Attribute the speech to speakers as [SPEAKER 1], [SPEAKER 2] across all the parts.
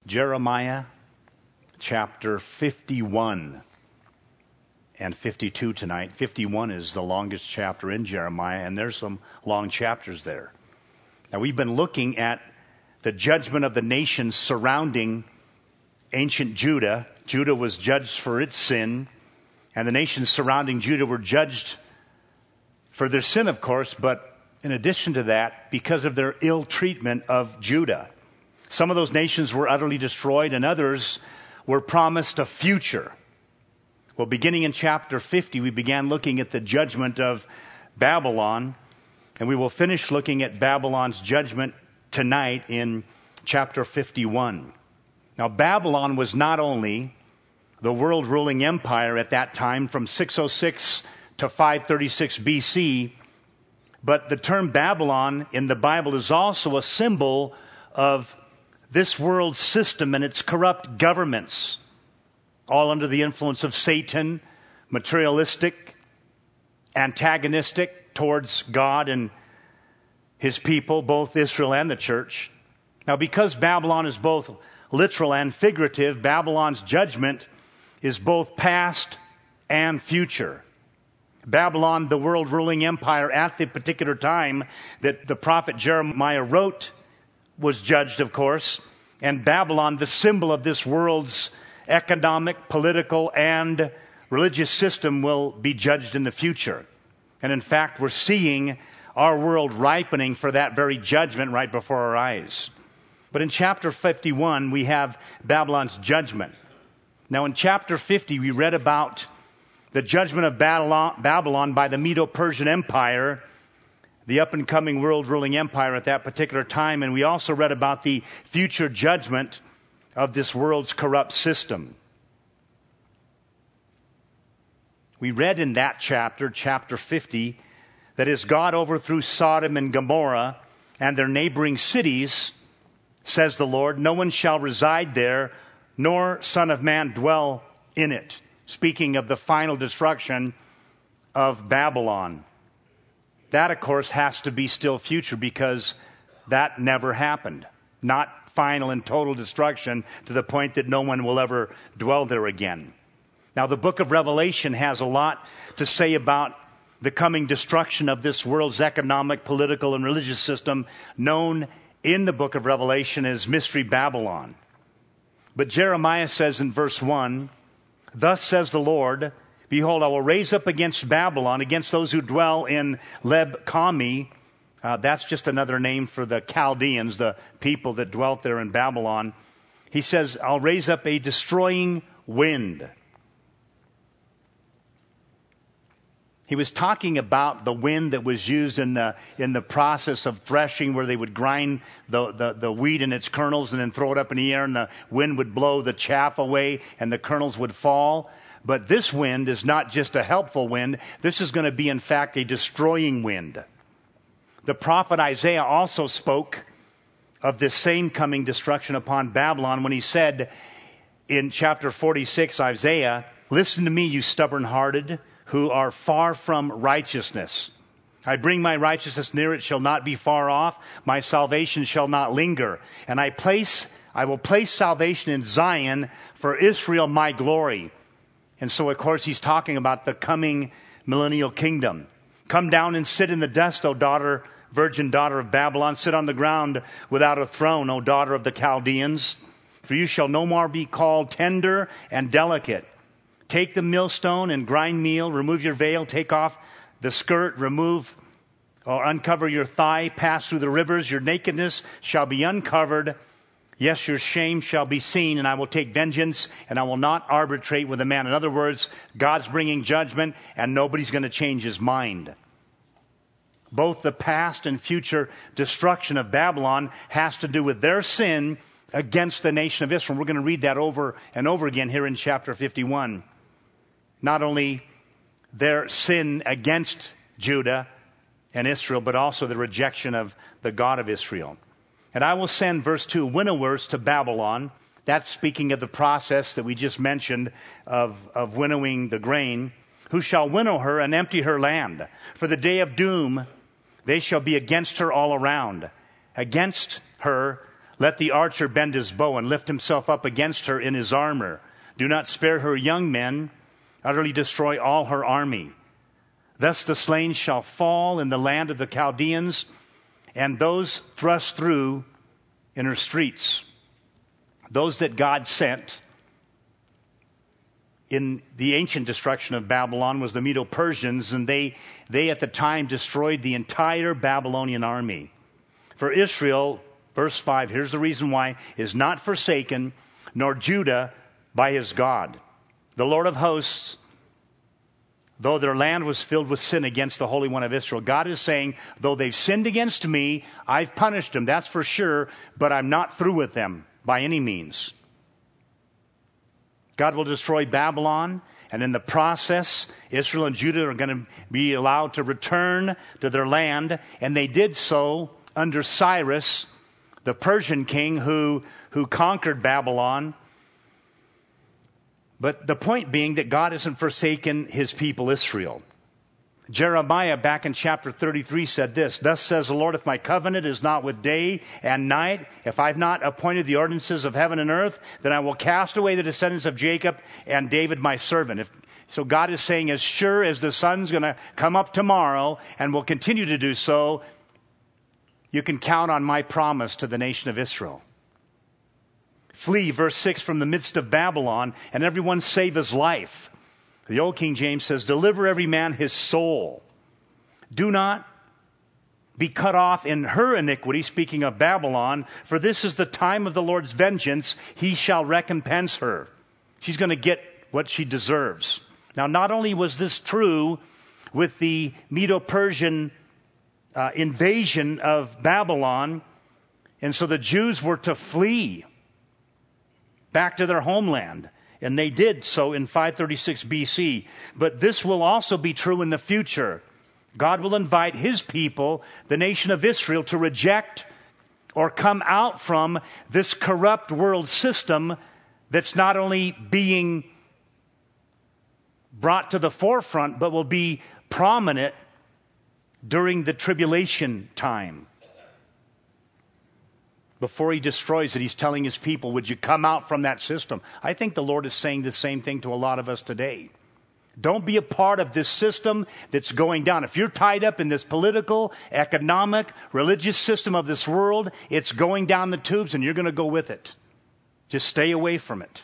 [SPEAKER 1] Jeremiah chapter 51 and 52 tonight. 51 is the longest chapter in Jeremiah, and there's some long chapters there. Now, we've been looking at the judgment of the nations surrounding ancient Judah. Judah was judged for its sin, and the nations surrounding Judah were judged for their sin, of course, but in addition to that, because of their ill treatment of Judah. Some of those nations were utterly destroyed, and others were promised a future. Well, beginning in chapter 50, we began looking at the judgment of Babylon, and we will finish looking at Babylon's judgment tonight in chapter 51. Now, Babylon was not only the world-ruling empire at that time from 606 to 536 BC, but the term Babylon in the Bible is also a symbol of this world system and its corrupt governments, all under the influence of Satan, materialistic, antagonistic towards God and his people, both Israel and the church. Now, because Babylon is both literal and figurative, Babylon's judgment is both past and future. Babylon, the world-ruling empire at the particular time that the prophet Jeremiah wrote, was judged, of course, and Babylon, the symbol of this world's economic, political, and religious system, will be judged in the future. And in fact, we're seeing our world ripening for that very judgment right before our eyes. But in chapter 51, we have Babylon's judgment. Now, in chapter 50, we read about the judgment of Babylon by the Medo-Persian Empire, the up-and-coming world-ruling empire at that particular time. And we also read about the future judgment of this world's corrupt system. We read in that chapter, chapter 50, that as God overthrew Sodom and Gomorrah and their neighboring cities, says the Lord, no one shall reside there, nor son of man dwell in it. Speaking of the final destruction of Babylon. That, of course, has to be still future because that never happened. Not final and total destruction to the point that no one will ever dwell there again. Now, the book of Revelation has a lot to say about the coming destruction of this world's economic, political, and religious system known in the book of Revelation as Mystery Babylon. But Jeremiah says in verse 1, "Thus says the Lord, behold, I will raise up against Babylon, against those who dwell in Leb-Kami." That's just another name for the Chaldeans, the people that dwelt there in Babylon. He says, I'll raise up a destroying wind. He was talking about the wind that was used in the process of threshing, where they would grind the wheat in its kernels and then throw it up in the air, and the wind would blow the chaff away and the kernels would fall. But this wind is not just a helpful wind. This is going to be, in fact, a destroying wind. The prophet Isaiah also spoke of this same coming destruction upon Babylon when he said in chapter 46, Isaiah, "Listen to me, you stubborn-hearted, who are far from righteousness. I bring my righteousness near, it shall not be far off. My salvation shall not linger. And I will place salvation in Zion, for Israel my glory." And so, of course, he's talking about the coming millennial kingdom. "Come down and sit in the dust, O daughter, virgin daughter of Babylon. Sit on the ground without a throne, O daughter of the Chaldeans. For you shall no more be called tender and delicate. Take the millstone and grind meal. Remove your veil. Take off the skirt. Remove or uncover your thigh. Pass through the rivers. Your nakedness shall be uncovered. Yes, your shame shall be seen, and I will take vengeance, and I will not arbitrate with a man." In other words, God's bringing judgment, and nobody's going to change his mind. Both the past and future destruction of Babylon has to do with their sin against the nation of Israel. We're going to read that over and over again here in chapter 51. Not only their sin against Judah and Israel, but also the rejection of the God of Israel. "And I will send," verse 2, "winnowers to Babylon." That's speaking of the process that we just mentioned of winnowing the grain. "Who shall winnow her and empty her land. For the day of doom, they shall be against her all around. Against her Let the archer bend his bow and lift himself up against her in his armor. Do not spare her young men. Utterly destroy all her army. Thus the slain shall fall in the land of the Chaldeans, and those thrust through in her streets. Those that God sent in the ancient destruction of Babylon was the Medo-Persians, and they at the time destroyed the entire Babylonian army. For Israel, verse 5, here's the reason why, is not forsaken, nor Judah by his God. The Lord of hosts, though their land was filled with sin against the Holy One of Israel, God is saying, though they've sinned against me, I've punished them, that's for sure, but I'm not through with them by any means. God will destroy Babylon, and in the process, Israel and Judah are going to be allowed to return to their land, and they did so under Cyrus, the Persian king who conquered Babylon. But the point being that God hasn't forsaken his people Israel. Jeremiah back in chapter 33 said this, Thus says the Lord, if my covenant is not with day and night, if I've not appointed the ordinances of heaven and earth, then I will cast away the descendants of Jacob and David my servant. So God is saying, as sure as the sun's going to come up tomorrow and will continue to do so, you can count on my promise to the nation of Israel. Flee, verse 6, from the midst of Babylon, and everyone save his life. The old King James says, deliver every man his soul. Do not be cut off in her iniquity, speaking of Babylon, for this is the time of the Lord's vengeance. He shall recompense her. She's going to get what she deserves. Now, not only was this true with the Medo-Persian invasion of Babylon, and so the Jews were to flee back to their homeland. And they did so in 536 BC. But this will also be true in the future. God will invite his people, the nation of Israel, to reject or come out from this corrupt world system that's not only being brought to the forefront, but will be prominent during the tribulation time. Before he destroys it, he's telling his people, would you come out from that system? I think the Lord is saying the same thing to a lot of us today. Don't be a part of this system that's going down. If you're tied up in this political, economic, religious system of this world, it's going down the tubes and you're going to go with it. Just stay away from it.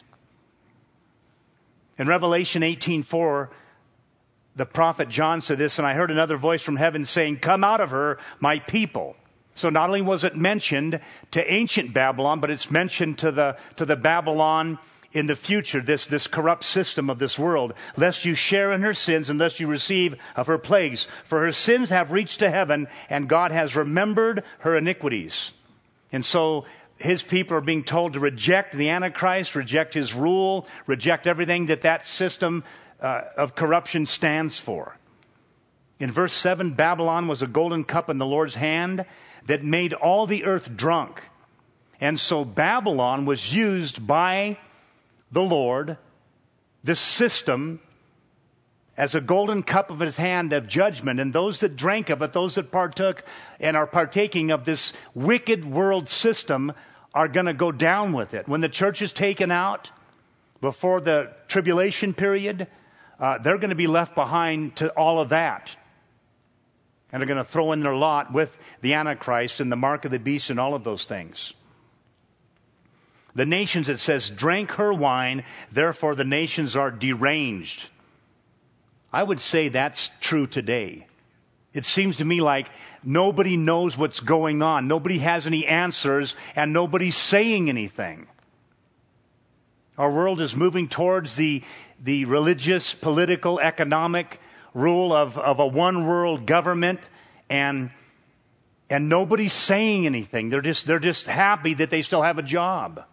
[SPEAKER 1] In Revelation 18:4, the prophet John said this, and I heard another voice from heaven saying, come out of her, my people. So not only was it mentioned to ancient Babylon, but it's mentioned to the Babylon in the future, this corrupt system of this world, lest you share in her sins and lest you receive of her plagues. For her sins have reached to heaven, and God has remembered her iniquities. And so his people are being told to reject the Antichrist, reject his rule, reject everything that system of corruption stands for. In verse 7, Babylon was a golden cup in the Lord's hand that made all the earth drunk. And so Babylon was used by the Lord, this system, as a golden cup of his hand of judgment. And those that drank of it, those that partook and are partaking of this wicked world system are going to go down with it. When the church is taken out before the tribulation period, they're going to be left behind to all of that. And they're going to throw in their lot with the Antichrist and the mark of the beast and all of those things. The nations, it says, drank her wine, therefore the nations are deranged. I would say that's true today. It seems to me like nobody knows what's going on. Nobody has any answers, and nobody's saying anything. Our world is moving towards the religious, political, economic rule of a one world government, and nobody's saying anything. They're just happy that they still have a job.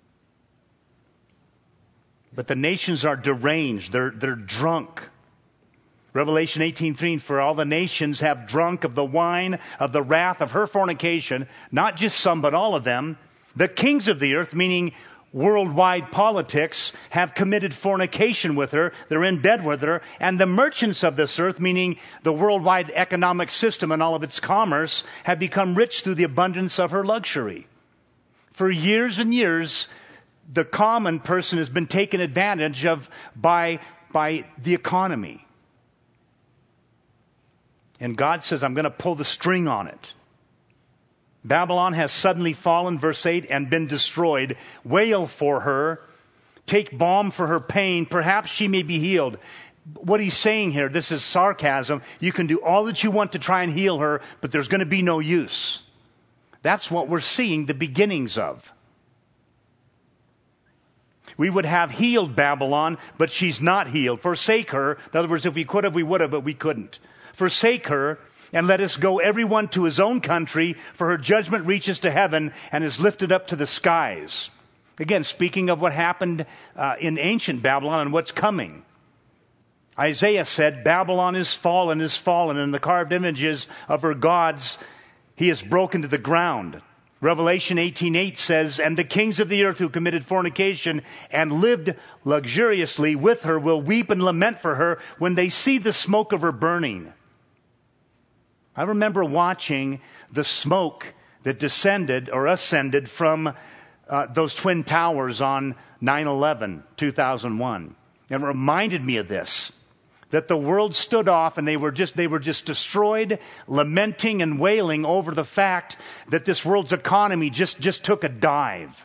[SPEAKER 1] But the nations are deranged. They're drunk. Revelation 18:3, for all the nations have drunk of the wine of the wrath of her fornication, not just some, but all of them. The kings of the earth, meaning worldwide politics, have committed fornication with her. They're in bed with her. And the merchants of this earth, meaning the worldwide economic system and all of its commerce, have become rich through the abundance of her luxury. For years and years, the common person has been taken advantage of by the economy. And God says, I'm going to pull the string on it. Babylon has suddenly fallen, verse 8, and been destroyed. Wail for her. Take balm for her pain. Perhaps she may be healed. What he's saying here, this is sarcasm. You can do all that you want to try and heal her, but there's going to be no use. That's what we're seeing the beginnings of. We would have healed Babylon, but she's not healed. Forsake her. In other words, if we could have, we would have, but we couldn't. Forsake her, and let us go everyone to his own country, for her judgment reaches to heaven and is lifted up to the skies. Again, speaking of what happened in ancient Babylon and what's coming. Isaiah said, Babylon is fallen, and the carved images of her gods he has broken to the ground. Revelation 18:8 says, and the kings of the earth who committed fornication and lived luxuriously with her will weep and lament for her when they see the smoke of her burning. I remember watching the smoke that descended or ascended from those twin towers on 9/11, 2001. And it reminded me of this, that the world stood off and they were just destroyed, lamenting and wailing over the fact that this world's economy just took a dive.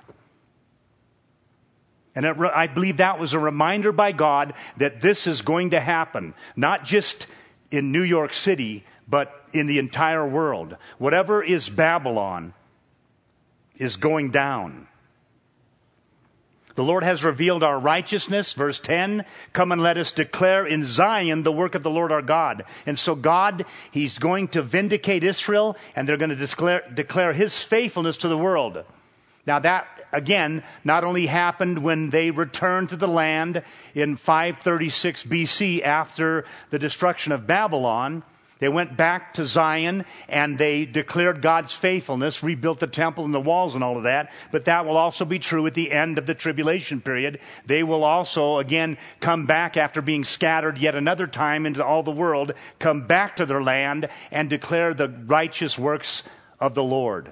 [SPEAKER 1] And I believe that was a reminder by God that this is going to happen, not just in New York City, but in the entire world. Whatever is Babylon is going down. The Lord has revealed our righteousness. Verse 10, come and let us declare in Zion the work of the Lord our God. And so God, he's going to vindicate Israel, and they're going to declare his faithfulness to the world. Now that, again, not only happened when they returned to the land in 536 BC after the destruction of Babylon. They went back to Zion and they declared God's faithfulness, rebuilt the temple and the walls and all of that. But that will also be true at the end of the tribulation period. They will also, again, come back after being scattered yet another time into all the world, come back to their land and declare the righteous works of the Lord.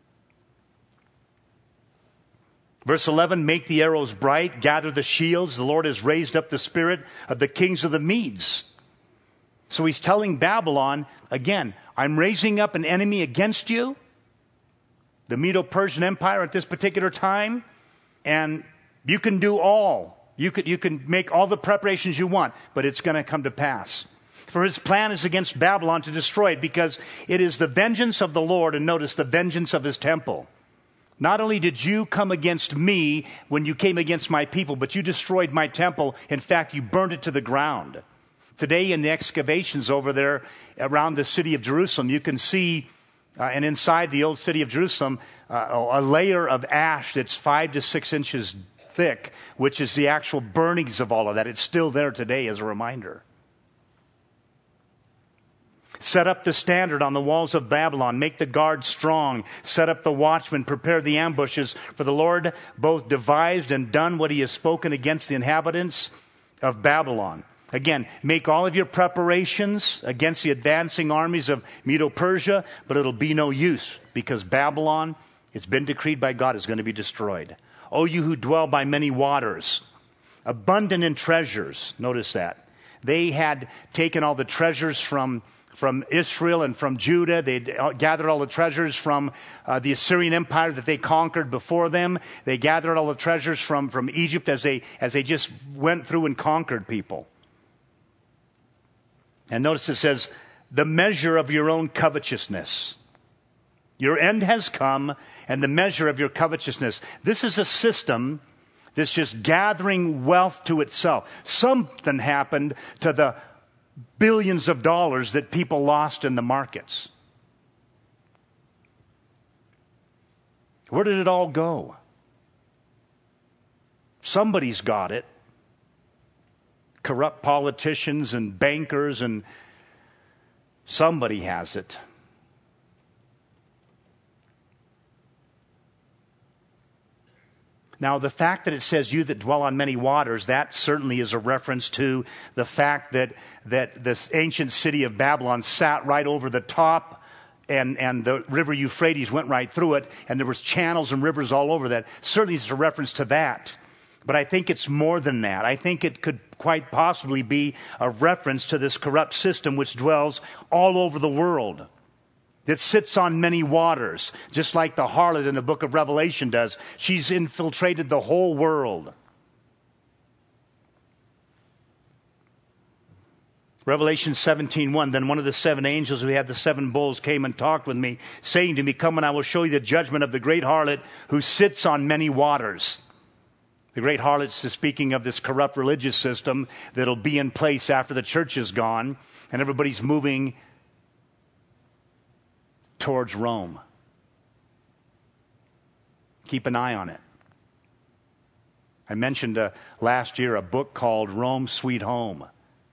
[SPEAKER 1] Verse 11, make the arrows bright, gather the shields. The Lord has raised up the spirit of the kings of the Medes. So he's telling Babylon, again, I'm raising up an enemy against you, the Medo-Persian Empire at this particular time, and you can do all. You can make all the preparations you want, but it's going to come to pass. For his plan is against Babylon to destroy it, because it is the vengeance of the Lord, and notice the vengeance of his temple. Not only did you come against me when you came against my people, but you destroyed my temple. In fact, you burned it to the ground. Today in the excavations over there around the city of Jerusalem, you can see, and inside the old city of Jerusalem, a layer of ash that's 5 to 6 inches thick, which is the actual burnings of all of that. It's still there today as a reminder. Set up the standard on the walls of Babylon. Make the guard strong. Set up the watchmen. Prepare the ambushes. For the Lord both devised and done what he has spoken against the inhabitants of Babylon. Again, make all of your preparations against the advancing armies of Medo-Persia, but it'll be no use, because Babylon, it's been decreed by God, is going to be destroyed. O you who dwell by many waters, abundant in treasures. Notice that. They had taken all the treasures from Israel and from Judah. They'd gathered all the treasures from the Assyrian Empire that they conquered before them. They gathered all the treasures from Egypt as they just went through and conquered people. And notice it says, the measure of your own covetousness. Your end has come, and the measure of your covetousness. This is a system that's just gathering wealth to itself. Something happened to the billions of dollars that people lost in the markets. Where did it all go? Somebody's got it. Corrupt politicians and bankers, and somebody has it. Now, the fact that it says you that dwell on many waters, that certainly is a reference to the fact that this ancient city of Babylon sat right over the top and the river Euphrates went right through it, and there was channels and rivers all over that. Certainly it's a reference to that. But I think it's more than that. I think it could quite possibly be a reference to this corrupt system which dwells all over the world, that sits on many waters, just like the harlot in the book of Revelation does. She's infiltrated the whole world. Revelation 17:1, then one of the seven angels who had the seven bowls came and talked with me, saying to me, come and I will show you the judgment of the great harlot who sits on many waters. The great harlot is speaking of this corrupt religious system that'll be in place after the church is gone and everybody's moving towards Rome. Keep an eye on it. I mentioned last year a book called Rome, Sweet Home.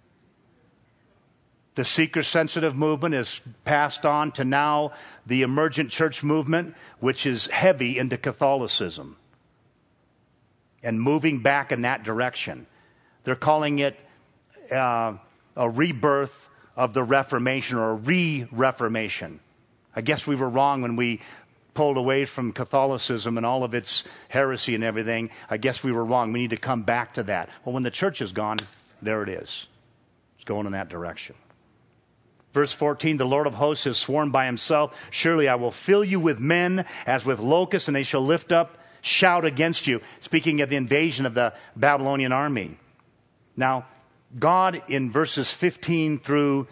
[SPEAKER 1] The seeker-sensitive movement is passed on to now the emergent church movement, which is heavy into Catholicism and moving back in that direction. They're calling it a rebirth of the Reformation, or a re-Reformation. I guess we were wrong when we pulled away from Catholicism and all of its heresy and everything. I guess we were wrong. We need to come back to that. Well, when the church is gone, there it is. It's going in that direction. Verse 14, the Lord of hosts has sworn by himself, surely I will fill you with men as with locusts, and they shall lift up shout against you. Speaking of the invasion of the Babylonian army. Now, God in verses 15 through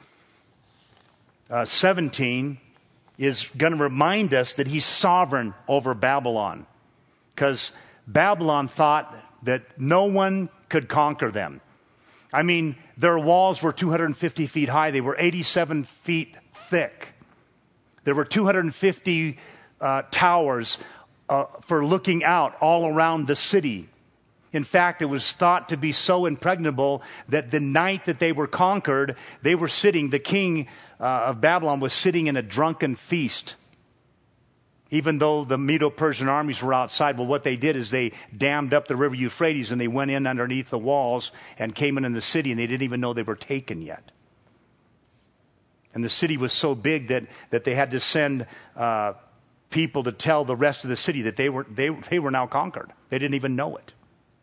[SPEAKER 1] 17 is going to remind us that he's sovereign over Babylon. Because Babylon thought that no one could conquer them. I mean, their walls were 250 feet high. They were 87 feet thick. There were 250 towers for looking out all around the city. In fact, it was thought to be so impregnable that the night that they were conquered, they were sitting, the king of Babylon was sitting in a drunken feast. Even though the Medo-Persian armies were outside, well, what they did is they dammed up the river Euphrates and they went in underneath the walls and came in the city, and they didn't even know they were taken yet. And the city was so big that they had to send people to tell the rest of the city that they were now conquered. They didn't even know it.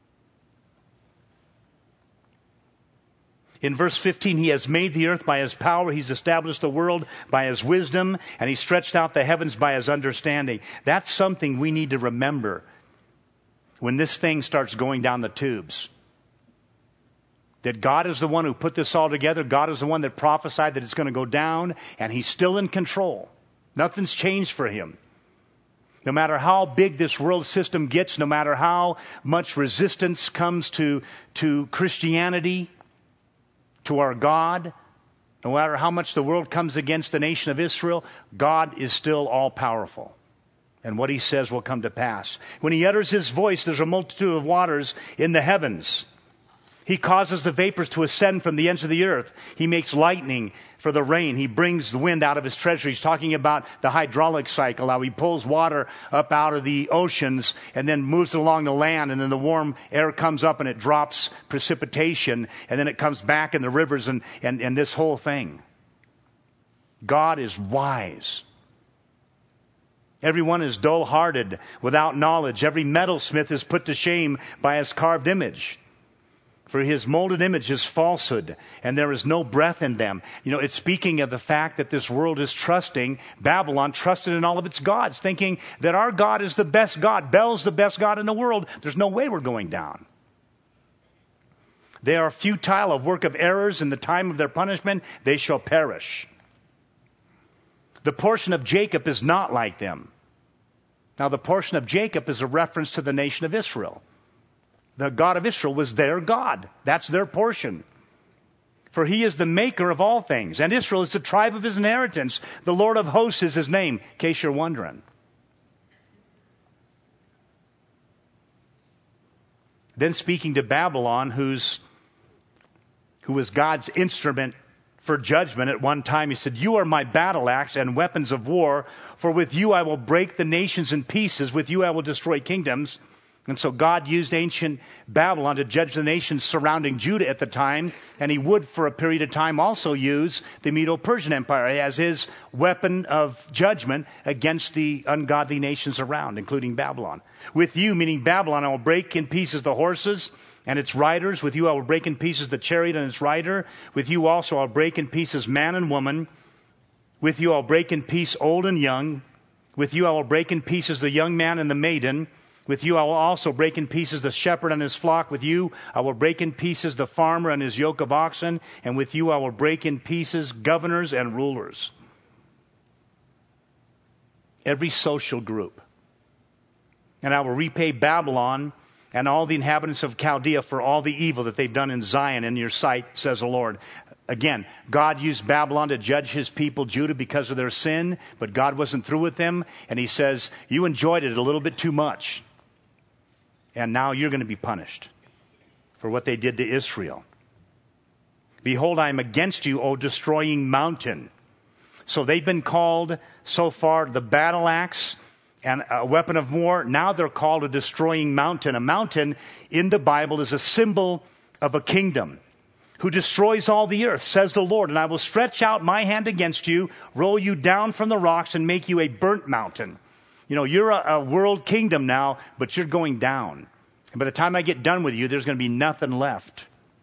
[SPEAKER 1] In verse 15, he has made the earth by his power. He's established the world by his wisdom, and he stretched out the heavens by his understanding. That's something we need to remember when this thing starts going down the tubes. That God is the one who put this all together. God is the one that prophesied that it's going to go down, and he's still in control. Nothing's changed for him. No matter how big this world system gets, no matter how much resistance comes to Christianity, to our God, no matter how much the world comes against the nation of Israel, God is still all-powerful. And what he says will come to pass. When he utters his voice, there's a multitude of waters in the heavens. He causes the vapors to ascend from the ends of the earth. He makes lightning for the rain. He brings the wind out of his treasury. He's talking about the hydraulic cycle, how he pulls water up out of the oceans and then moves it along the land, and then the warm air comes up and it drops precipitation, and then it comes back in the rivers and this whole thing. God is wise. Everyone is dull-hearted, without knowledge. Every metalsmith is put to shame by his carved image. For his molded image is falsehood, and there is no breath in them. You know, it's speaking of the fact that this world is trusting, Babylon trusted in all of its gods, thinking that our God is the best God. Bel's the best God in the world. There's no way we're going down. They are futile, a work of errors. In the time of their punishment, they shall perish. The portion of Jacob is not like them. Now, the portion of Jacob is a reference to the nation of Israel. The God of Israel was their God. That's their portion. For he is the maker of all things. And Israel is the tribe of his inheritance. The Lord of hosts is his name, in case you're wondering. Then speaking to Babylon, who was God's instrument for judgment at one time, he said, you are my battle axe and weapons of war. For with you I will break the nations in pieces. With you I will destroy kingdoms. And so God used ancient Babylon to judge the nations surrounding Judah at the time, and he would for a period of time also use the Medo-Persian Empire as his weapon of judgment against the ungodly nations around, including Babylon. With you, meaning Babylon, I will break in pieces the horses and its riders. With you I will break in pieces the chariot and its rider. With you also I'll break in pieces man and woman. With you I'll break in peace old and young. With you I will break in pieces the young man and the maiden. With you I will also break in pieces the shepherd and his flock. With you I will break in pieces the farmer and his yoke of oxen. And with you I will break in pieces governors and rulers. Every social group. And I will repay Babylon and all the inhabitants of Chaldea for all the evil that they've done in Zion in your sight, says the Lord. Again, God used Babylon to judge his people, Judah, because of their sin, but God wasn't through with them. And he says, you enjoyed it a little bit too much. And now you're going to be punished for what they did to Israel. Behold, I am against you, O destroying mountain. So they've been called so far the battle axe and a weapon of war. Now they're called a destroying mountain. A mountain in the Bible is a symbol of a kingdom who destroys all the earth, says the Lord. And I will stretch out my hand against you, roll you down from the rocks, and make you a burnt mountain. You know, you're a world kingdom now, but you're going down. And by the time I get done with you, there's going to be nothing left.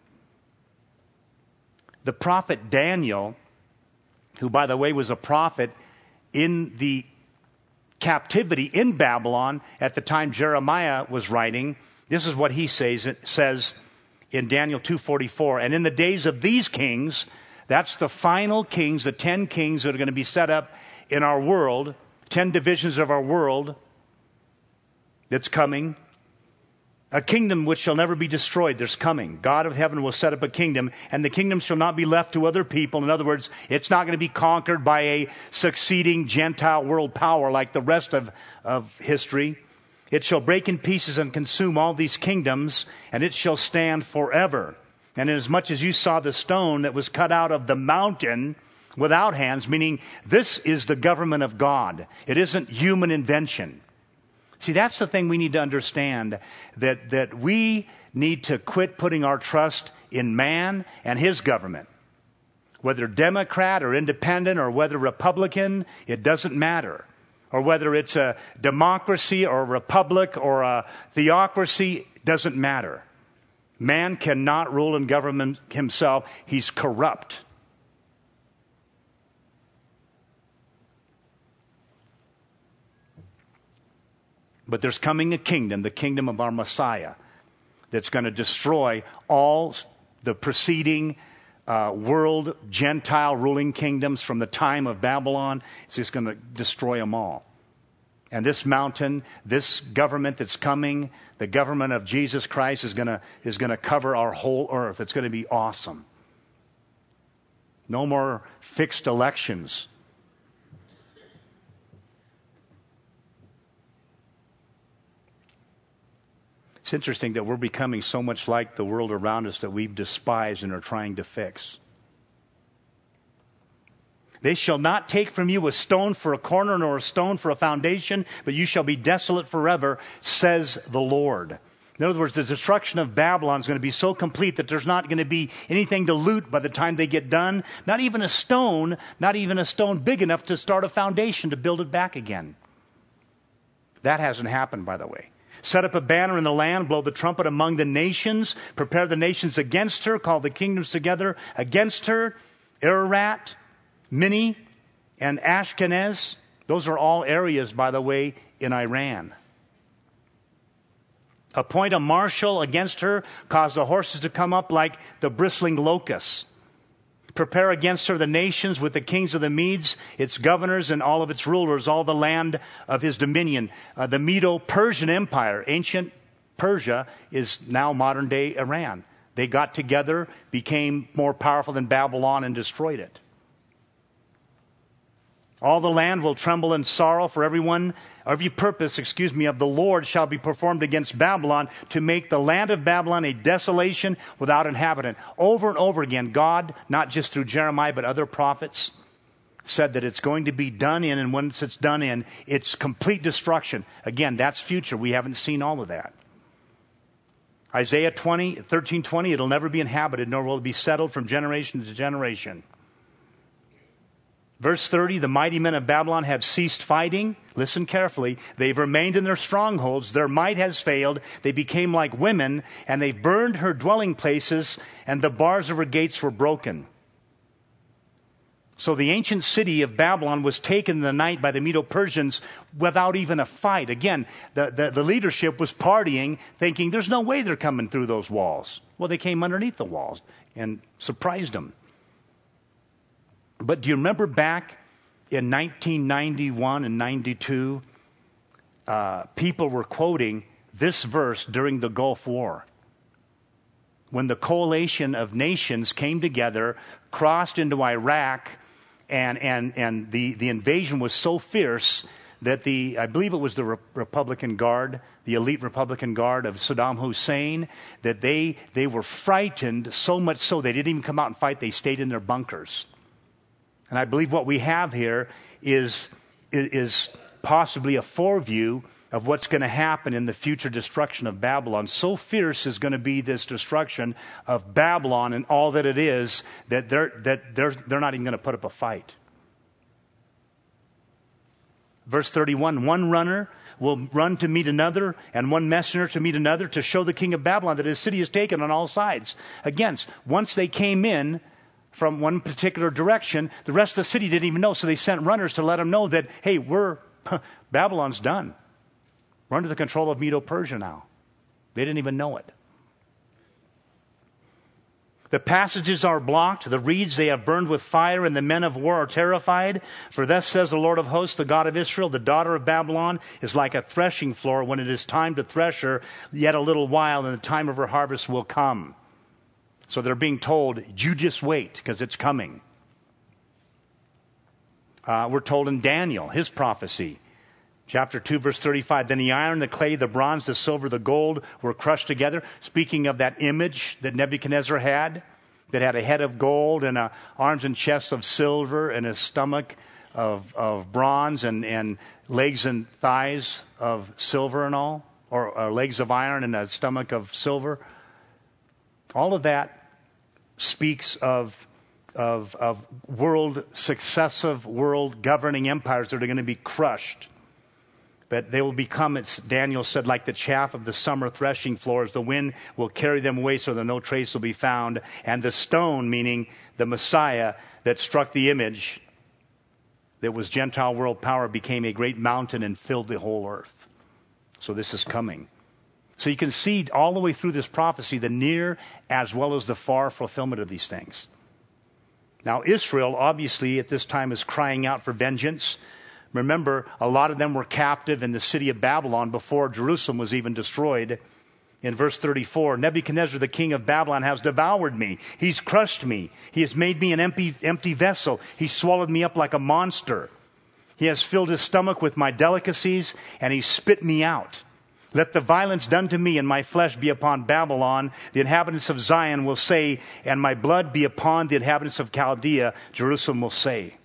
[SPEAKER 1] The prophet Daniel, who, by the way, was a prophet in the captivity in Babylon at the time Jeremiah was writing, this is what he says. It says in Daniel 2:44, and in the days of these kings, that's the final kings, the 10 kings that are going to be set up in our world, 10 divisions of our world that's coming. A kingdom which shall never be destroyed. There's coming. God of heaven will set up a kingdom, and the kingdom shall not be left to other people. In other words, it's not going to be conquered by a succeeding Gentile world power like the rest of history. It shall break in pieces and consume all these kingdoms, and it shall stand forever. And inasmuch as you saw the stone that was cut out of the mountain without hands, meaning this is the government of God. It isn't human invention. See, that's the thing we need to understand, that we need to quit putting our trust in man and his government. Whether Democrat or independent or whether Republican, it doesn't matter. Or whether it's a democracy or a republic or a theocracy, doesn't matter. Man cannot rule and govern himself. He's corrupt. But there's coming a kingdom, the kingdom of our Messiah, that's going to destroy all the preceding world Gentile ruling kingdoms from the time of Babylon. It's just going to destroy them all. And this mountain, this government that's coming, the government of Jesus Christ is going to cover our whole earth. It's going to be awesome. No more fixed elections. It's interesting that we're becoming so much like the world around us that we've despised and are trying to fix. They shall not take from you a stone for a corner nor a stone for a foundation, but you shall be desolate forever, says the Lord. In other words, the destruction of Babylon is going to be so complete that there's not going to be anything to loot by the time they get done. Not even a stone big enough to start a foundation to build it back again. That hasn't happened, by the way. Set up a banner in the land, blow the trumpet among the nations, prepare the nations against her, call the kingdoms together against her. Ararat, Minni, and Ashkenaz, those are all areas, by the way, in Iran. Appoint a marshal against her, cause the horses to come up like the bristling locusts. Prepare against her the nations with the kings of the Medes, its governors and all of its rulers, all the land of his dominion. The Medo-Persian Empire, ancient Persia, is now modern-day Iran. They got together, became more powerful than Babylon, and destroyed it. All the land will tremble in sorrow, for every purpose, of the Lord shall be performed against Babylon, to make the land of Babylon a desolation without inhabitant. Over and over again, God, not just through Jeremiah, but other prophets, said that it's going to be done in, and once it's done in, it's complete destruction. Again, that's future. We haven't seen all of that. Isaiah 13:20, it'll never be inhabited, nor will it be settled from generation to generation. Verse 30, the mighty men of Babylon have ceased fighting. Listen carefully. They've remained in their strongholds. Their might has failed. They became like women, and they've burned her dwelling places, and the bars of her gates were broken. So the ancient city of Babylon was taken in the night by the Medo-Persians without even a fight. Again, the leadership was partying, thinking there's no way they're coming through those walls. Well, they came underneath the walls and surprised them. But do you remember back in 1991 and 92, people were quoting this verse during the Gulf War. When the coalition of nations came together, crossed into Iraq, and the invasion was so fierce that I believe it was the Republican Guard, the elite Republican Guard of Saddam Hussein, that they were frightened so much so they didn't even come out and fight. They stayed in their bunkers. And I believe what we have here is possibly a foreview of what's going to happen in the future destruction of Babylon. So fierce is going to be this destruction of Babylon and all that it is that they're not even going to put up a fight. Verse 31, one runner will run to meet another, and one messenger to meet another, to show the king of Babylon that his city is taken on all sides. Again, once they came in from one particular direction, the rest of the city didn't even know, so they sent runners to let them know that, hey, Babylon's done. We're under the control of Medo-Persia now. They didn't even know it. The passages are blocked, the reeds they have burned with fire, and the men of war are terrified. For thus says the Lord of hosts, the God of Israel, the daughter of Babylon is like a threshing floor when it is time to thresh her, yet a little while, and the time of her harvest will come. So they're being told, you just wait, because it's coming. We're told in Daniel, his prophecy, chapter 2, verse 35, then the iron, the clay, the bronze, the silver, the gold were crushed together. Speaking of that image that Nebuchadnezzar had, that had a head of gold and arms and chest of silver and a stomach of bronze and legs and thighs of silver and all, or legs of iron and a stomach of silver. All of that speaks of successive world governing empires that are going to be crushed. But they will become, as Daniel said, like the chaff of the summer threshing floors. The wind will carry them away so that no trace will be found. And the stone, meaning the Messiah that struck the image that was Gentile world power, became a great mountain and filled the whole earth. So this is coming. So you can see all the way through this prophecy the near as well as the far fulfillment of these things. Now Israel, obviously, at this time is crying out for vengeance. Remember, a lot of them were captive in the city of Babylon before Jerusalem was even destroyed. In verse 34, Nebuchadnezzar, the king of Babylon, has devoured me. He's crushed me. He has made me an empty vessel. He swallowed me up like a monster. He has filled his stomach with my delicacies, and he spit me out. Let the violence done to me and my flesh be upon Babylon. The inhabitants of Zion will say, and my blood be upon the inhabitants of Chaldea, Jerusalem will say.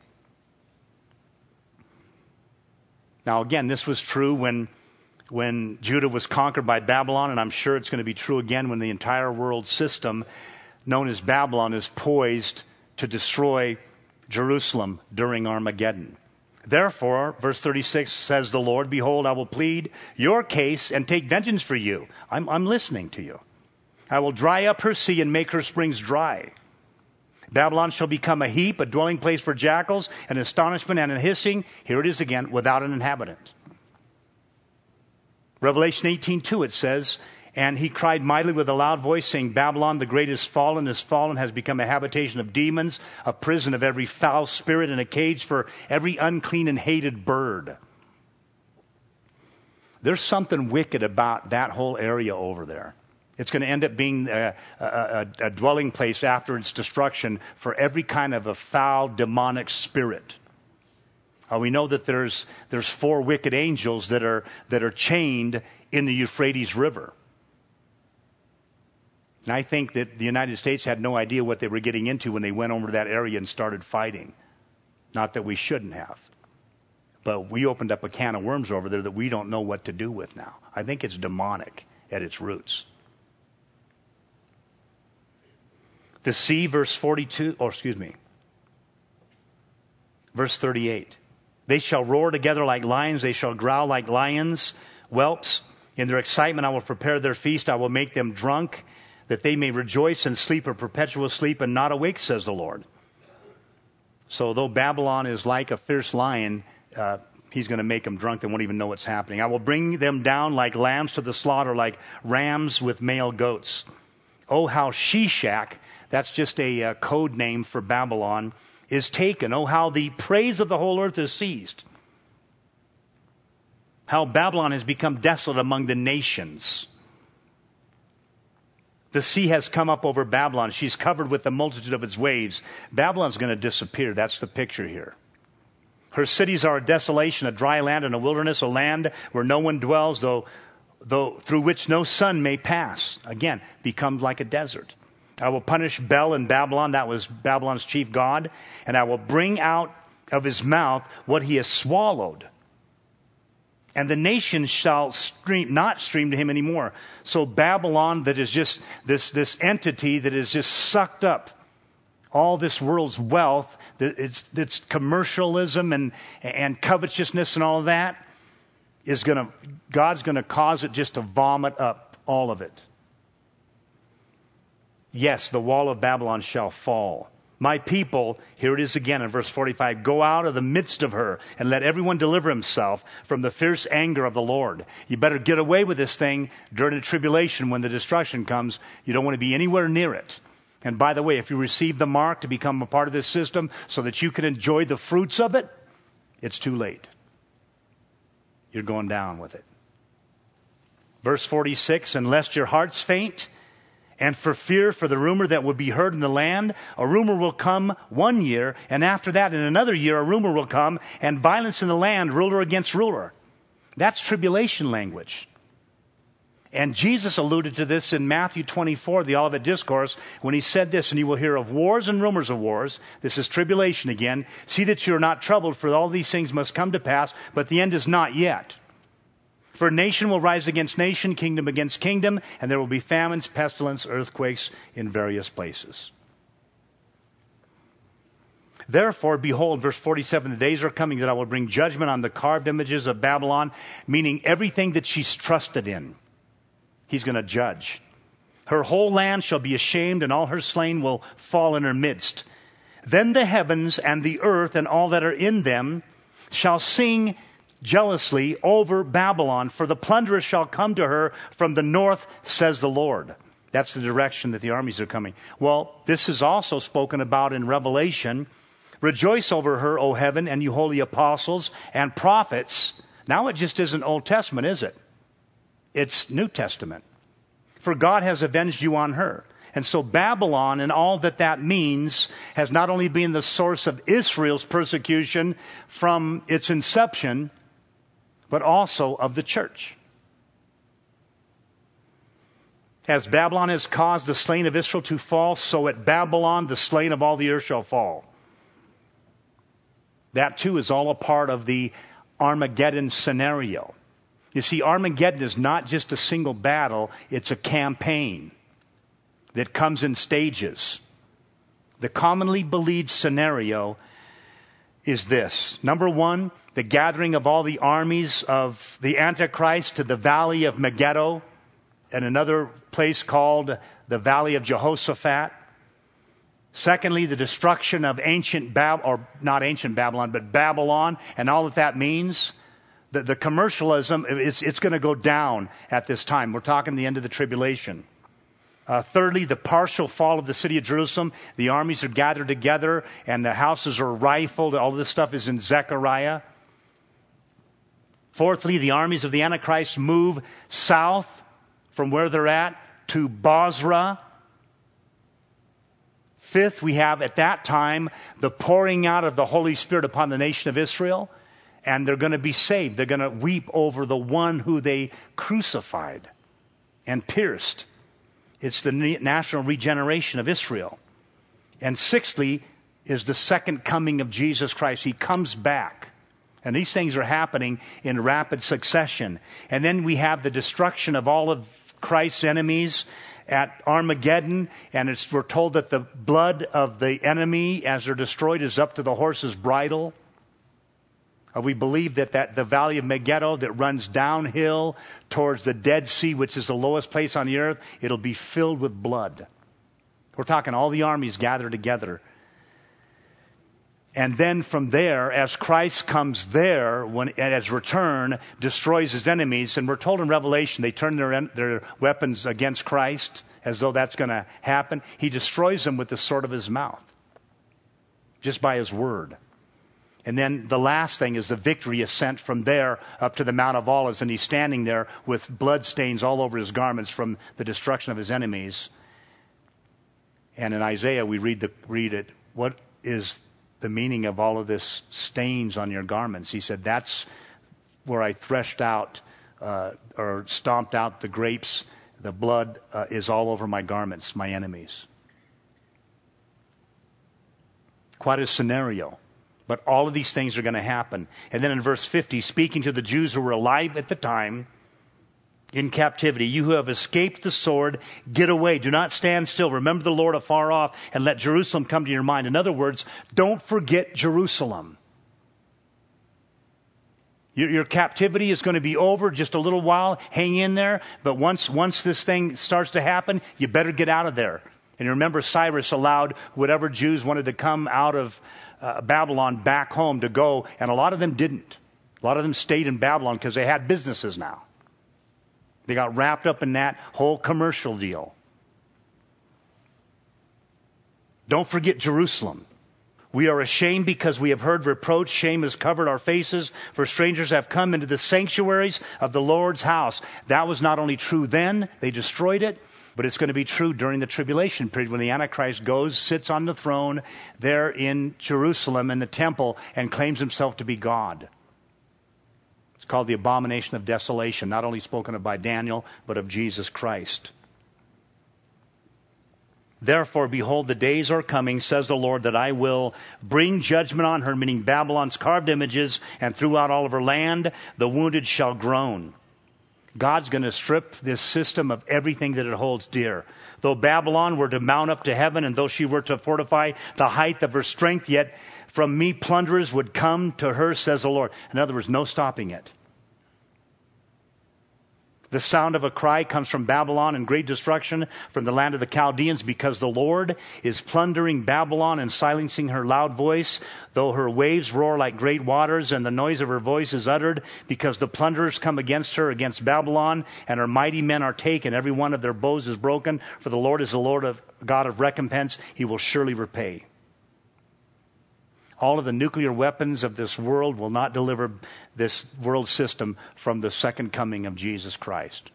[SPEAKER 1] Now again, this was true when Judah was conquered by Babylon, and I'm sure it's going to be true again when the entire world system known as Babylon is poised to destroy Jerusalem during Armageddon. Therefore, verse 36 says the Lord, behold, I will plead your case and take vengeance for you. I'm listening to you. I will dry up her sea and make her springs dry. Babylon shall become a heap, a dwelling place for jackals, an astonishment and a hissing. Here it is again, without an inhabitant. Revelation 18:2, it says, and he cried mightily with a loud voice, saying, Babylon the great is fallen, has become a habitation of demons, a prison of every foul spirit, and a cage for every unclean and hated bird. There's something wicked about that whole area over there. It's going to end up being a dwelling place after its destruction for every kind of a foul, demonic spirit. We know that there's 4 wicked angels that are chained in the Euphrates River. And I think that the United States had no idea what they were getting into when they went over to that area and started fighting. Not that we shouldn't have. But we opened up a can of worms over there that we don't know what to do with now. I think it's demonic at its roots. The sea, verse 38. They shall roar together like lions. They shall growl like lions, whelps. In their excitement, I will prepare their feast. I will make them drunk, that they may rejoice and sleep a perpetual sleep and not awake, says the Lord. So though Babylon is like a fierce lion, he's going to make them drunk. They won't even know what's happening. I will bring them down like lambs to the slaughter, like rams with male goats. Oh, how Shishak, that's just a code name for Babylon, is taken. Oh, how the praise of the whole earth is seized. How Babylon has become desolate among the nations. The sea has come up over Babylon. She's covered with the multitude of its waves. Babylon's going to disappear. That's the picture here. Her cities are a desolation, a dry land and a wilderness, a land where no one dwells, though through which no sun may pass. Again, becomes like a desert. I will punish Bel in Babylon, that was Babylon's chief god, and I will bring out of his mouth what he has swallowed. And the nations shall not stream to him anymore. So Babylon, that is just this entity that has just sucked up all this world's wealth, it's commercialism and covetousness and all of that, God's going to cause it just to vomit up all of it. Yes, the wall of Babylon shall fall. My people, here it is again in verse 45, go out of the midst of her and let everyone deliver himself from the fierce anger of the Lord. You better get away with this thing during the tribulation when the destruction comes. You don't want to be anywhere near it. And by the way, if you receive the mark to become a part of this system so that you can enjoy the fruits of it, it's too late. You're going down with it. Verse 46, and lest your hearts faint, and for fear for the rumor that would be heard in the land, a rumor will come 1 year, and after that, in another year, a rumor will come, and violence in the land, ruler against ruler. That's tribulation language. And Jesus alluded to this in Matthew 24, the Olivet Discourse, when he said this, and you will hear of wars and rumors of wars. This is tribulation again. See that you are not troubled, for all these things must come to pass, but the end is not yet. For nation will rise against nation, kingdom against kingdom, and there will be famines, pestilence, earthquakes in various places. Therefore, behold, verse 47, the days are coming that I will bring judgment on the carved images of Babylon, meaning everything that she's trusted in. He's going to judge. Her whole land shall be ashamed, and all her slain will fall in her midst. Then the heavens and the earth and all that are in them shall sing jealously over Babylon, for the plunderer shall come to her from the north, says the Lord. That's the direction that the armies are coming. Well, this is also spoken about in Revelation. Rejoice over her, O heaven, and you holy apostles and prophets. Now it just isn't Old Testament, is it? It's New Testament. For God has avenged you on her. And so Babylon and all that that means has not only been the source of Israel's persecution from its inception, but also of the church. As Babylon has caused the slain of Israel to fall, so at Babylon the slain of all the earth shall fall. That too is all a part of the Armageddon scenario. You see, Armageddon is not just a single battle, it's a campaign that comes in stages. The commonly believed scenario is this. Number one, the gathering of all the armies of the Antichrist to the valley of Megiddo and another place called the valley of Jehoshaphat. Secondly, the destruction of not ancient Babylon, but Babylon and all that means. The commercialism, it's going to go down at this time. We're talking the end of the tribulation. Thirdly, the partial fall of the city of Jerusalem. The armies are gathered together and the houses are rifled. All of this stuff is in Zechariah. Fourthly, the armies of the Antichrist move south from where they're at to Bozrah. Fifth, we have at that time the pouring out of the Holy Spirit upon the nation of Israel. And they're going to be saved. They're going to weep over the one who they crucified and pierced. It's the national regeneration of Israel. And sixthly is the second coming of Jesus Christ. He comes back. And these things are happening in rapid succession. And then we have the destruction of all of Christ's enemies at Armageddon, and we're told that the blood of the enemy as they're destroyed is up to the horse's bridle. We believe that the valley of Megiddo that runs downhill towards the Dead Sea, which is the lowest place on the earth, it'll be filled with blood. We're talking all the armies gathered together. And then from there, as Christ comes there, at his return, destroys his enemies, and we're told in Revelation they turn their weapons against Christ as though that's going to happen. He destroys them with the sword of his mouth, just by his word. And then the last thing is the victory ascent from there up to the Mount of Olives, and he's standing there with blood stains all over his garments from the destruction of his enemies. And in Isaiah we read it. What is the meaning of all of this stains on your garments? He said, that's where I threshed out or stomped out the grapes. The blood is all over my garments, my enemies. Quite a scenario. But all of these things are going to happen. And then in verse 50, speaking to the Jews who were alive at the time in captivity, you who have escaped the sword, get away. Do not stand still. Remember the Lord afar off, and let Jerusalem come to your mind. In other words, don't forget Jerusalem. Your captivity is going to be over just a little while. Hang in there. But once this thing starts to happen, you better get out of there. And remember, Cyrus allowed whatever Jews wanted to come out of Babylon back home to go, and a lot of them didn't. A lot of them stayed in Babylon because they had businesses now. They got wrapped up in that whole commercial deal. Don't forget Jerusalem. We are ashamed because we have heard reproach. Shame has covered our faces, for strangers have come into the sanctuaries of the Lord's house. That was not only true then, they destroyed it, but it's going to be true during the tribulation period when the Antichrist goes, sits on the throne there in Jerusalem in the temple and claims himself to be God. It's called the abomination of desolation, not only spoken of by Daniel, but of Jesus Christ. Therefore, behold, the days are coming, says the Lord, that I will bring judgment on her, meaning Babylon's carved images, and throughout all of her land the wounded shall groan. God's going to strip this system of everything that it holds dear. Though Babylon were to mount up to heaven, and though she were to fortify the height of her strength, yet from me plunderers would come to her, says the Lord. In other words, no stopping it. The sound of a cry comes from Babylon and great destruction from the land of the Chaldeans, because the Lord is plundering Babylon and silencing her loud voice, though her waves roar like great waters and the noise of her voice is uttered, because the plunderers come against her, against Babylon, and her mighty men are taken. Every one of their bows is broken, for the Lord is the Lord of God of recompense. He will surely repay. All of the nuclear weapons of this world will not deliver this world system from the second coming of Jesus Christ.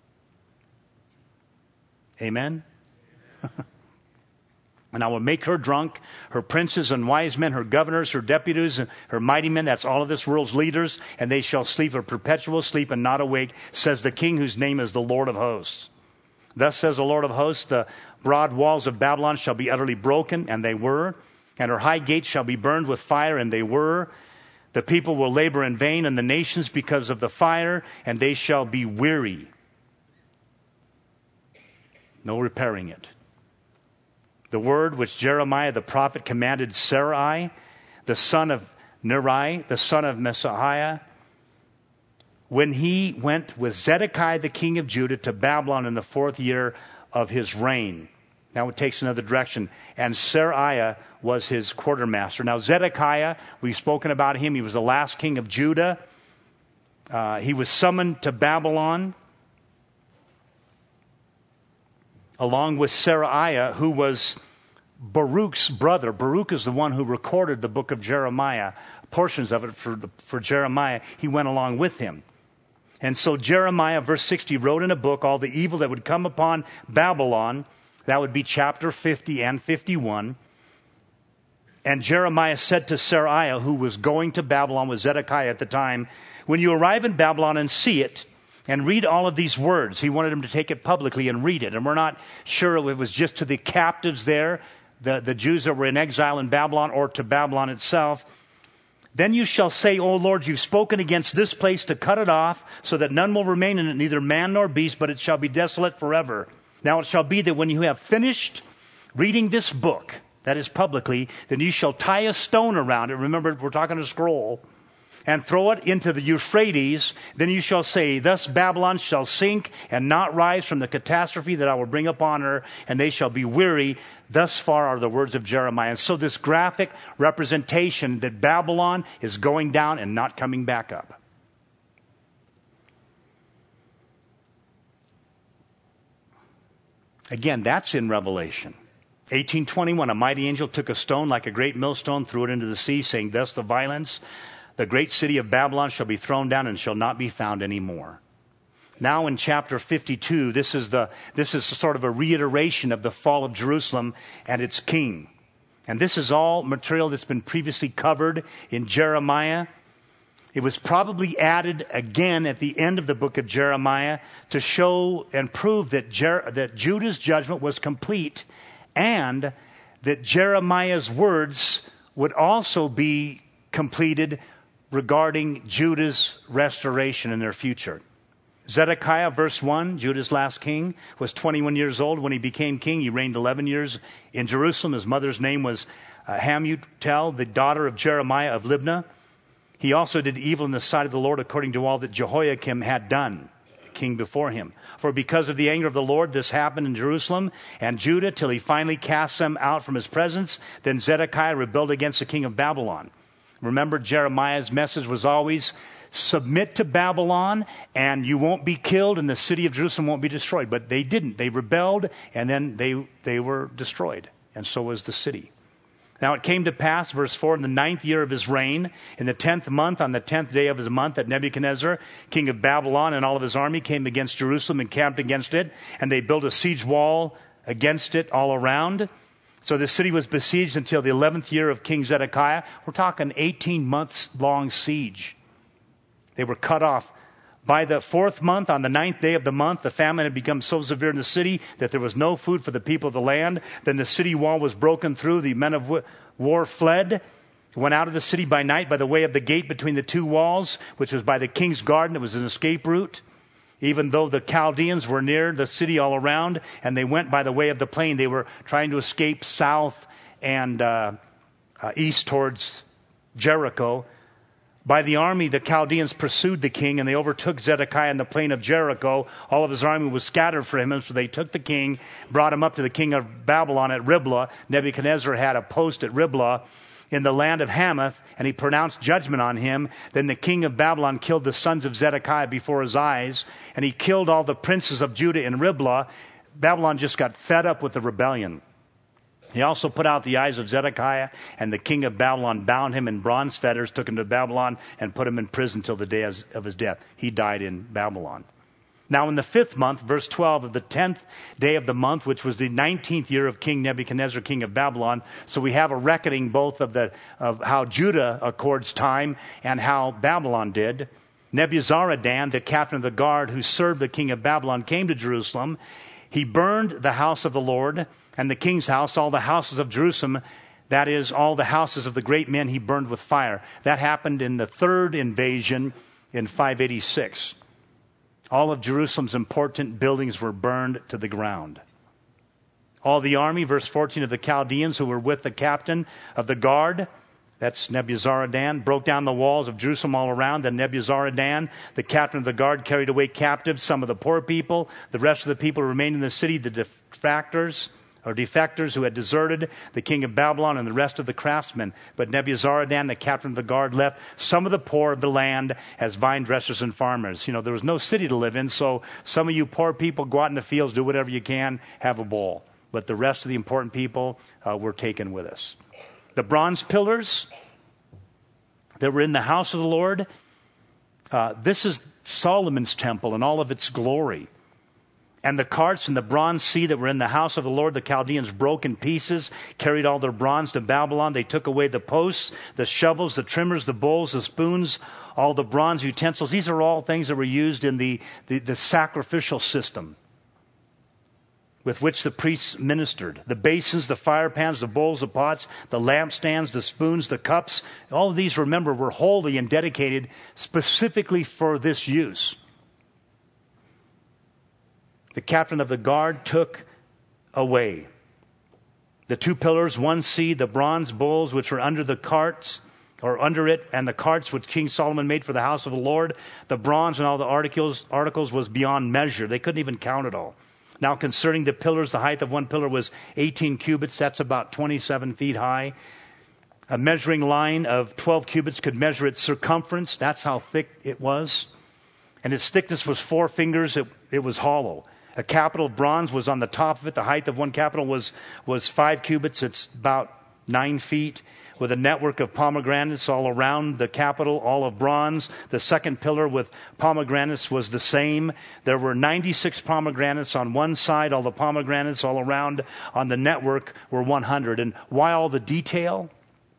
[SPEAKER 1] Amen? And I will make her drunk, her princes and wise men, her governors, her deputies, and her mighty men. That's all of this world's leaders. And they shall sleep a perpetual sleep and not awake, says the King whose name is the Lord of hosts. Thus says the Lord of hosts, the broad walls of Babylon shall be utterly broken, and they were. And her high gates shall be burned with fire, and they were. The people will labor in vain, and the nations because of the fire, and they shall be weary. No repairing it. The word which Jeremiah the prophet commanded Sarai, the son of Neri, the son of Messiah, when he went with Zedekiah the king of Judah to Babylon in the 4th year of his reign. Now it takes another direction. And Seraiah was his quartermaster. Now Zedekiah, we've spoken about him. He was the last king of Judah. He was summoned to Babylon along with Seraiah, who was Baruch's brother. Baruch is the one who recorded the book of Jeremiah, portions of it for Jeremiah. He went along with him. And so Jeremiah, verse 60, wrote in a book all the evil that would come upon Babylon. That would be chapter 50 and 51. And Jeremiah said to Seraiah, who was going to Babylon with Zedekiah at the time, when you arrive in Babylon and see it, and read all of these words. He wanted him to take it publicly and read it. And we're not sure if it was just to the captives there, the Jews that were in exile in Babylon, or to Babylon itself. Then you shall say, O Lord, you've spoken against this place to cut it off, so that none will remain in it, neither man nor beast, but it shall be desolate forever. Now it shall be that when you have finished reading this book, that is publicly, then you shall tie a stone around it. Remember, we're talking a scroll. And throw it into the Euphrates. Then you shall say, thus Babylon shall sink and not rise from the catastrophe that I will bring upon her, and they shall be weary. Thus far are the words of Jeremiah. And so this graphic representation that Babylon is going down and not coming back up. Again, that's in Revelation. 18:21, a mighty angel took a stone like a great millstone, threw it into the sea, saying, thus the violence, the great city of Babylon shall be thrown down and shall not be found anymore. Now in chapter 52, this is sort of a reiteration of the fall of Jerusalem and its king. And this is all material that's been previously covered in Jeremiah. It was probably added again at the end of the book of Jeremiah to show and prove that Judah's judgment was complete, and that Jeremiah's words would also be completed regarding Judah's restoration in their future. Zedekiah, verse 1, Judah's last king, was 21 years old when he became king. He reigned 11 years in Jerusalem. His mother's name was Hamutal, the daughter of Jeremiah of Libnah. He also did evil in the sight of the Lord according to all that Jehoiakim had done, the king before him. For because of the anger of the Lord, this happened in Jerusalem and Judah till he finally cast them out from his presence. Then Zedekiah rebelled against the king of Babylon. Remember, Jeremiah's message was always, submit to Babylon and you won't be killed and the city of Jerusalem won't be destroyed. But they didn't. They rebelled and then they were destroyed. And so was the city. Now it came to pass, verse 4, in the 9th year of his reign, in the 10th month, on the 10th day of his month, that Nebuchadnezzar, king of Babylon, and all of his army came against Jerusalem and camped against it. And they built a siege wall against it all around. So the city was besieged until the 11th year of King Zedekiah. We're talking 18 months long siege. They were cut off. By the 4th month, on the 9th day of the month, the famine had become so severe in the city that there was no food for the people of the land. Then the city wall was broken through. The men of war fled, went out of the city by night by the way of the gate between the two walls, which was by the king's garden. It was an escape route. Even though the Chaldeans were near the city all around, and they went by the way of the plain, they were trying to escape south and east towards Jericho. By the army, the Chaldeans pursued the king, and they overtook Zedekiah in the plain of Jericho. All of his army was scattered for him, and so they took the king, brought him up to the king of Babylon at Riblah. Nebuchadnezzar had a post at Riblah in the land of Hamath, and he pronounced judgment on him. Then the king of Babylon killed the sons of Zedekiah before his eyes, and he killed all the princes of Judah in Riblah. Babylon just got fed up with the rebellion. He also put out the eyes of Zedekiah, and the king of Babylon bound him in bronze fetters, took him to Babylon, and put him in prison till the day of his death. He died in Babylon. Now in the 5th month, verse 12 of the 10th day of the month, which was the 19th year of King Nebuchadnezzar, king of Babylon. So we have a reckoning both of how Judah accords time and how Babylon did. Nebuzaradan, the captain of the guard who served the king of Babylon, came to Jerusalem. He burned the house of the Lord and the king's house, all the houses of Jerusalem, that is, all the houses of the great men he burned with fire. That happened in the 3rd invasion in 586. All of Jerusalem's important buildings were burned to the ground. All the army, verse 14, of the Chaldeans who were with the captain of the guard, that's Nebuzaradan, broke down the walls of Jerusalem all around. Then Nebuzaradan, the captain of the guard, carried away captives some of the poor people. The rest of the people remained in the city, the defectors who had deserted the king of Babylon, and the rest of the craftsmen. But Nebuzaradan, the captain of the guard, left some of the poor of the land as vine dressers and farmers. You know, there was no city to live in, so some of you poor people go out in the fields, do whatever you can, have a bowl. But the rest of the important people were taken with us. The bronze pillars that were in the house of the Lord, this is Solomon's temple in all of its glory. And the carts and the bronze sea that were in the house of the Lord, the Chaldeans broke in pieces, carried all their bronze to Babylon. They took away the posts, the shovels, the trimmers, the bowls, the spoons, all the bronze utensils. These are all things that were used in the sacrificial system with which the priests ministered. The basins, the fire pans, the bowls, the pots, the lampstands, the spoons, the cups. All of these, remember, were holy and dedicated specifically for this use. the captain of the guard took away the 2 pillars, 1 sea, the bronze bowls which were under the carts, or under it, and the carts which King Solomon made for the house of the Lord. The bronze and all the articles was beyond measure. They couldn't even count it all. Now concerning the pillars, the height of 1 pillar was 18 cubits. That's about 27 feet high. A measuring line of 12 cubits could measure its circumference. That's how thick it was. And its thickness was 4 fingers. It was hollow. A capital of bronze was on the top of it. The height of 1 capital was 5 cubits. It's about 9 feet. With a network of pomegranates all around the capital, all of bronze. The second pillar with pomegranates was the same. There were 96 pomegranates on one side. All the pomegranates all around on the network were 100. And why all the detail?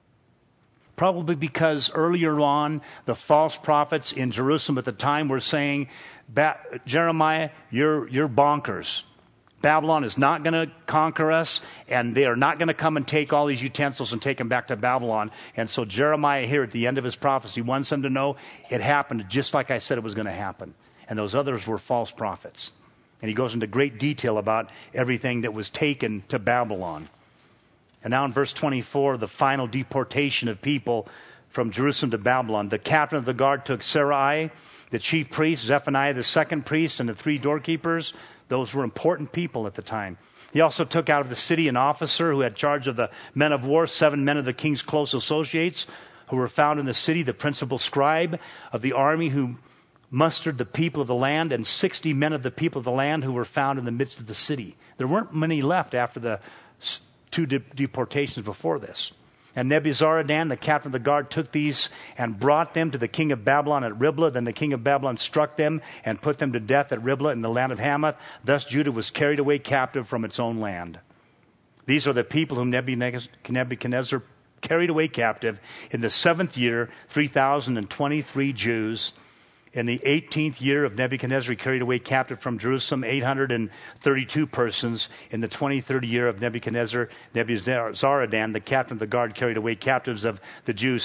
[SPEAKER 1] Probably because earlier on, the false prophets in Jerusalem at the time were saying, Jeremiah, you're bonkers. Babylon is not going to conquer us, and they are not going to come and take all these utensils and take them back to Babylon. And so Jeremiah here at the end of his prophecy wants them to know it happened just like I said it was going to happen. And those others were false prophets. And he goes into great detail about everything that was taken to Babylon. And now in verse 24, the final deportation of people from Jerusalem to Babylon. The captain of the guard took Sarai, the chief priest, Zephaniah, the second priest, and the 3 doorkeepers. Those were important people at the time. He also took out of the city an officer who had charge of the men of war, 7 men of the king's close associates who were found in the city, the principal scribe of the army who mustered the people of the land, and 60 men of the people of the land who were found in the midst of the city. There weren't many left after the 2 deportations before this. And Nebuzaradan, the captain of the guard, took these and brought them to the king of Babylon at Riblah. Then the king of Babylon struck them and put them to death at Riblah in the land of Hamath. Thus Judah was carried away captive from its own land. These are the people whom Nebuchadnezzar carried away captive in the 7th year, 3,023 Jews. In the 18th year of Nebuchadnezzar, he carried away captive from Jerusalem 832 persons. In the 23rd year of Nebuchadnezzar, Nebuzaradan, the captain of the guard, carried away captives of the Jews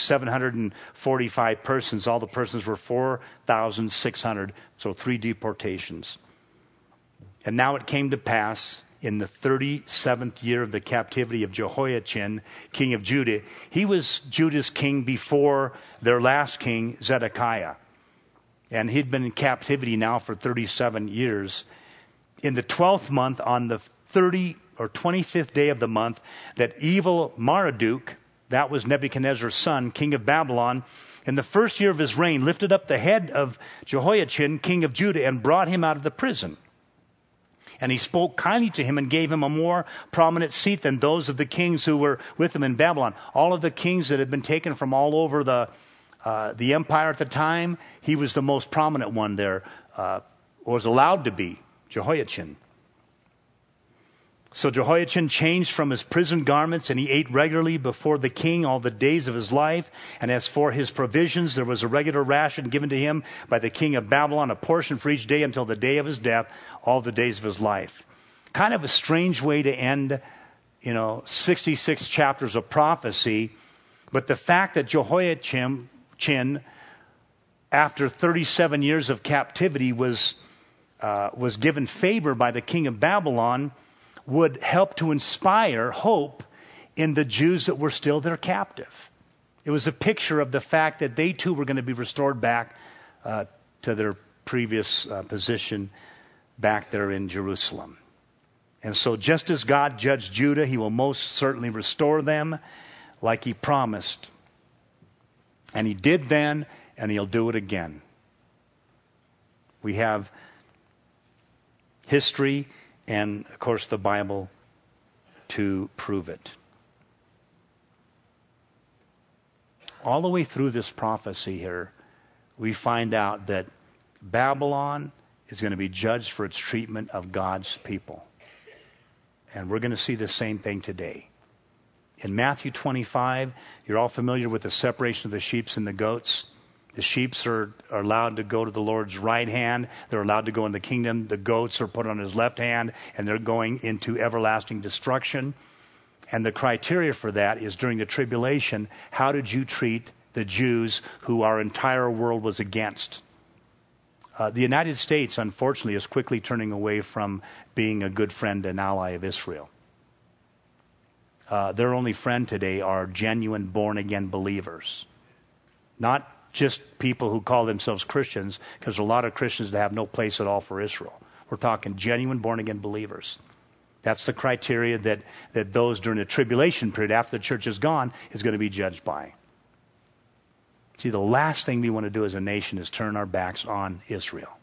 [SPEAKER 1] 745 persons. All the persons were 4,600, so 3 deportations. And now it came to pass in the 37th year of the captivity of Jehoiachin, king of Judah. He was Judah's king before their last king, Zedekiah. And he'd been in captivity now for 37 years. In the 12th month, on the 25th day of the month, that evil Marduk, that was Nebuchadnezzar's son, king of Babylon, in the 1st year of his reign, lifted up the head of Jehoiachin, king of Judah, and brought him out of the prison. And he spoke kindly to him and gave him a more prominent seat than those of the kings who were with him in Babylon. All of the kings that had been taken from all over the empire at the time, he was the most prominent one there, was allowed to be, Jehoiachin. So Jehoiachin changed from his prison garments, and he ate regularly before the king all the days of his life. And as for his provisions, there was a regular ration given to him by the king of Babylon, a portion for each day until the day of his death, all the days of his life. Kind of a strange way to end, 66 chapters of prophecy. But the fact that Jehoiachin, after 37 years of captivity, was given favor by the king of Babylon, would help to inspire hope in the Jews that were still there captive. It was a picture of the fact that they too were going to be restored back to their previous position back there in Jerusalem. And so just as God judged Judah, he will most certainly restore them like he promised. And he did then, and he'll do it again. We have history and, of course, the Bible to prove it. All the way through this prophecy here, we find out that Babylon is going to be judged for its treatment of God's people. And we're going to see the same thing today. In Matthew 25, you're all familiar with the separation of the sheep and the goats. The sheep are allowed to go to the Lord's right hand. They're allowed to go in the kingdom. The goats are put on his left hand, and they're going into everlasting destruction. And the criteria for that is during the tribulation, how did you treat the Jews who our entire world was against? The United States, unfortunately, is quickly turning away from being a good friend and ally of Israel. Their only friend today are genuine born-again believers. Not just people who call themselves Christians, because a lot of Christians that have no place at all for Israel. We're talking genuine born-again believers. That's the criteria that those during the tribulation period, after the church is gone, is going to be judged by. See, the last thing we want to do as a nation is turn our backs on Israel.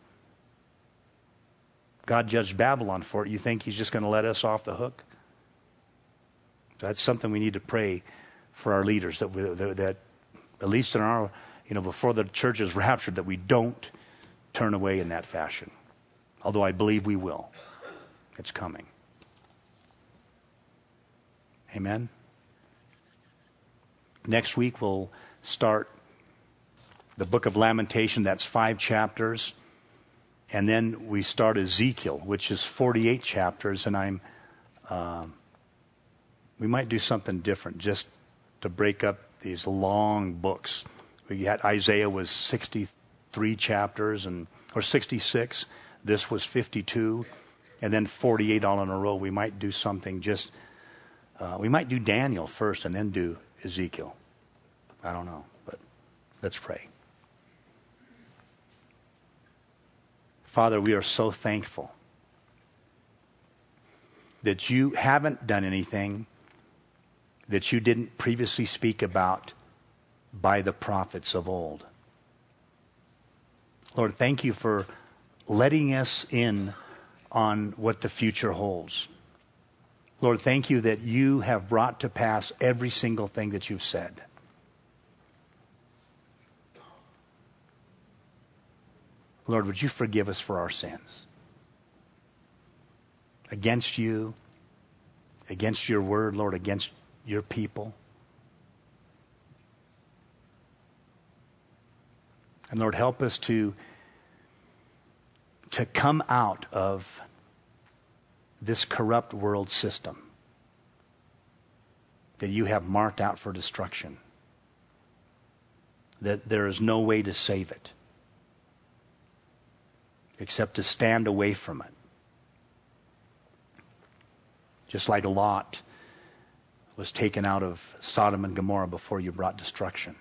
[SPEAKER 1] God judged Babylon for it. You think he's just going to let us off the hook? That's something we need to pray for our leaders, that at least in our, before the church is raptured, that we don't turn away in that fashion. Although I believe we will. It's coming. Amen? Next week we'll start the book of Lamentation. That's 5 chapters. And then we start Ezekiel, which is 48 chapters. And we might do something different just to break up these long books. We had Isaiah was 63 chapters or 66. This was 52. And then 48 all in a row. We might do something we might do Daniel first and then do Ezekiel. I don't know, but let's pray. Father, we are so thankful that you haven't done anything that you didn't previously speak about by the prophets of old. Lord, thank you for letting us in on what the future holds. Lord, thank you that you have brought to pass every single thing that you've said. Lord, would you forgive us for our sins? Against you, against your word, Lord, against your people. And Lord, help us to come out of this corrupt world system that you have marked out for destruction, that there is no way to save it except to stand away from it. Just like Lot was taken out of Sodom and Gomorrah before you brought destruction.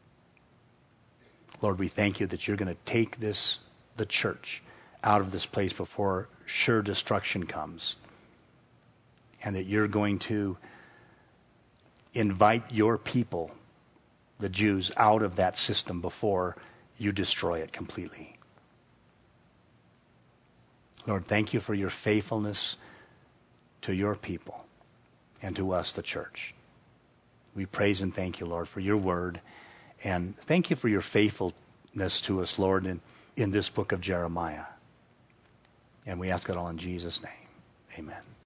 [SPEAKER 1] Lord, we thank you that you're going to take the church, out of this place before sure destruction comes. And that you're going to invite your people, the Jews, out of that system before you destroy it completely. Lord, thank you for your faithfulness to your people and to us, the church. We praise and thank you, Lord, for your word. And thank you for your faithfulness to us, Lord, in this book of Jeremiah. And we ask it all in Jesus' name. Amen.